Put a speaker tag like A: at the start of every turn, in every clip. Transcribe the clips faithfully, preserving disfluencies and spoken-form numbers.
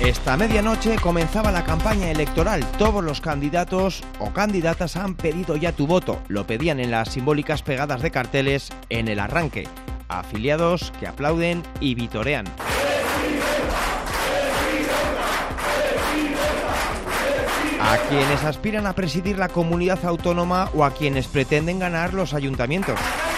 A: Esta medianoche comenzaba la campaña electoral. Todos los candidatos o candidatas han pedido ya tu voto. Lo pedían en las simbólicas pegadas de carteles en el arranque. Afiliados que aplauden y vitorean. A quienes aspiran a presidir la comunidad autónoma o a quienes pretenden ganar los ayuntamientos.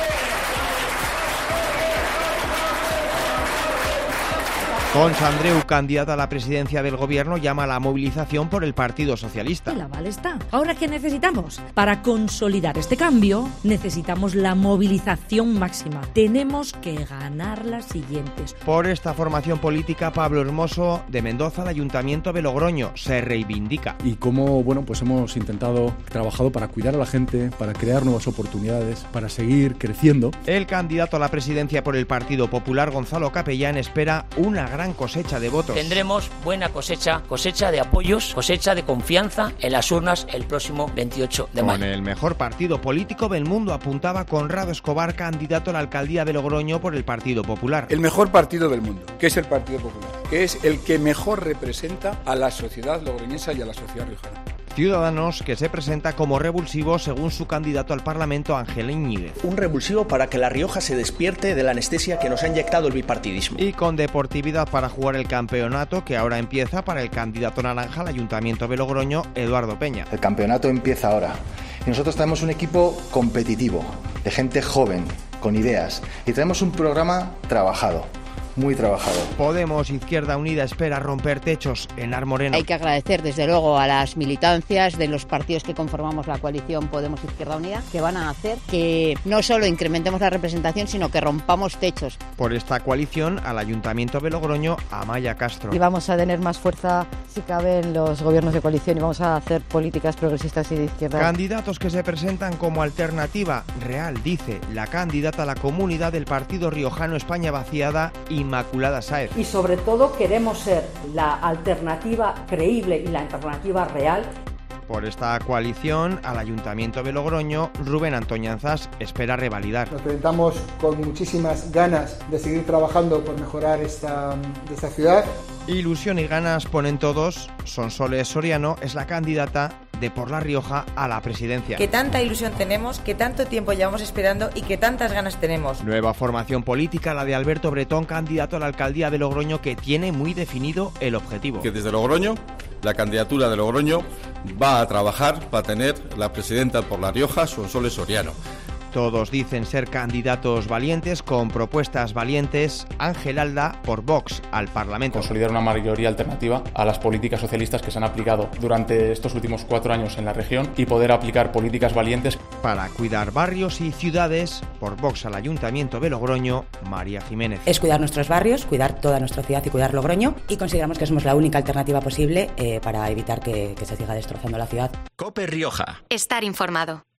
A: Pons Andreu, candidata a la presidencia del gobierno, llama a la movilización por el Partido Socialista.
B: El aval está. ¿Ahora qué necesitamos? Para consolidar este cambio, necesitamos la movilización máxima. Tenemos que ganar las siguientes.
A: Por esta formación política, Pablo Hermoso, de Mendoza, al Ayuntamiento de Logroño, se reivindica.
C: Y cómo, bueno, pues hemos intentado, trabajado para cuidar a la gente, para crear nuevas oportunidades, para seguir creciendo.
A: El candidato a la presidencia por el Partido Popular, Gonzalo Capellán, espera una gran cosecha de votos.
D: Tendremos buena cosecha, cosecha de apoyos, cosecha de confianza en las urnas el próximo veintiocho de mayo.
A: Con el mejor partido político del mundo, apuntaba Conrado Escobar, candidato a la alcaldía de Logroño por el Partido Popular.
E: El mejor partido del mundo, que es el Partido Popular, que es el que mejor representa a la sociedad logroñesa y a la sociedad riojana.
A: Ciudadanos, que se presenta como revulsivo según su candidato al Parlamento, Ángel Íñiguez.
F: Un revulsivo para que La Rioja se despierte de la anestesia que nos ha inyectado el bipartidismo.
A: Y con deportividad para jugar el campeonato que ahora empieza para el candidato naranja al Ayuntamiento de Logroño, Eduardo Peña.
G: El campeonato empieza ahora y nosotros tenemos un equipo competitivo, de gente joven, con ideas, y tenemos un programa trabajado. Muy trabajado.
A: Podemos, Izquierda Unida, espera romper techos en Armoreno.
H: Hay que agradecer desde luego a las militancias de los partidos que conformamos la coalición Podemos Izquierda Unida, que van a hacer que no solo incrementemos la representación, sino que rompamos techos.
A: Por esta coalición, al Ayuntamiento de Logroño, Amaya Castro.
I: Y vamos a tener más fuerza, si cabe, en los gobiernos de coalición y vamos a hacer políticas progresistas y de izquierda.
A: Candidatos que se presentan como alternativa real, dice la candidata a la comunidad del Partido Riojano España Vaciada, Inmaculada Sáez.
J: Y sobre todo queremos ser la alternativa creíble y la alternativa real.
A: Por esta coalición, al Ayuntamiento de Logroño, Rubén Antoñanzas espera revalidar.
K: Nos presentamos con muchísimas ganas de seguir trabajando por mejorar esta, esta ciudad.
A: Ilusión y ganas ponen todos. Sonsoles Soriano es la candidata de Por La Rioja a la presidencia.
L: Que tanta ilusión tenemos, que tanto tiempo llevamos esperando y que tantas ganas tenemos.
A: Nueva formación política, la de Alberto Bretón, candidato a la alcaldía de Logroño, que tiene muy definido el objetivo.
M: Que desde Logroño, la candidatura de Logroño va a trabajar para tener la presidenta Por La Rioja, Sonsoles Soriano.
A: Todos dicen ser candidatos valientes, con propuestas valientes. Ángel Alda, por Vox, al Parlamento.
N: Consolidar una mayoría alternativa a las políticas socialistas que se han aplicado durante estos últimos cuatro años en la región y poder aplicar políticas valientes.
A: Para cuidar barrios y ciudades, por Vox al Ayuntamiento de Logroño, María Jiménez.
O: Es cuidar nuestros barrios, cuidar toda nuestra ciudad y cuidar Logroño, y consideramos que somos la única alternativa posible eh, para evitar que, que se siga destrozando la ciudad.
P: COPE Rioja.
Q: Estar informado.